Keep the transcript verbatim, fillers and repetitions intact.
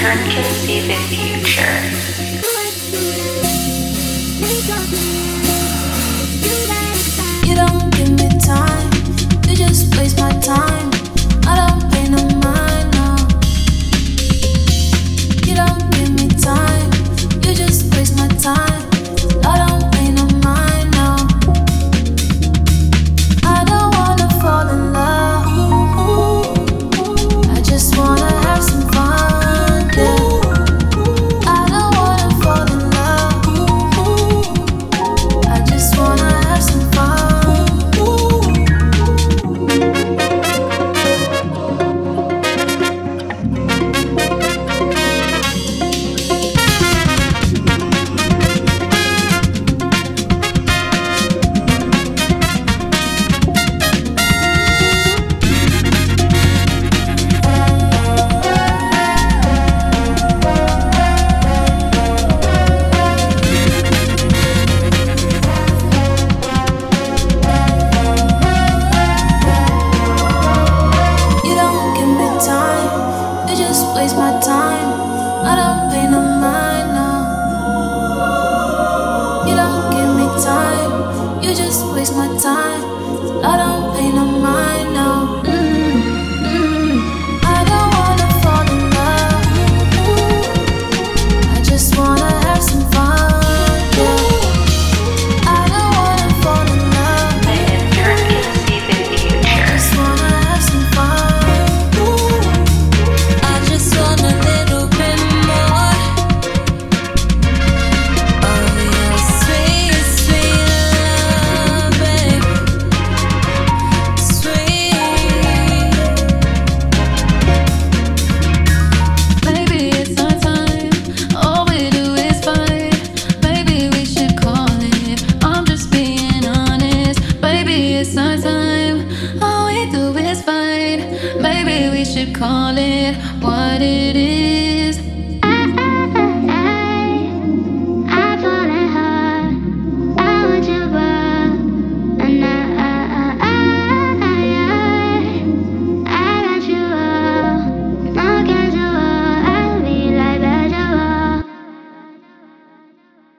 turn can see the future. You don't give me time, you just waste my time. I don't pay no mind, no. You don't give me time, you just waste my time. I don't pay no mind, no. I don't wanna fall in love, I just wanna have some fun, yeah. I don't wanna fall in love, I just wanna have some fun. You don't give me time, you just waste my time. I don't pay no mind, no. You don't give me time, you just waste my time. I don't pay no mind, no. Mm, mm. I don't wanna fall in love, I just wanna have some fun, yeah. I don't wanna fall in love, The intern can see the I future. just wanna have some fun. I just want a little bit more of your sweet, sweet love, babe. Sweet. Maybe it's our time. All we do is fight. Maybe we should call it. I'm just being honest. Maybe it's our time. All we do is fight. Maybe we should call it what it is.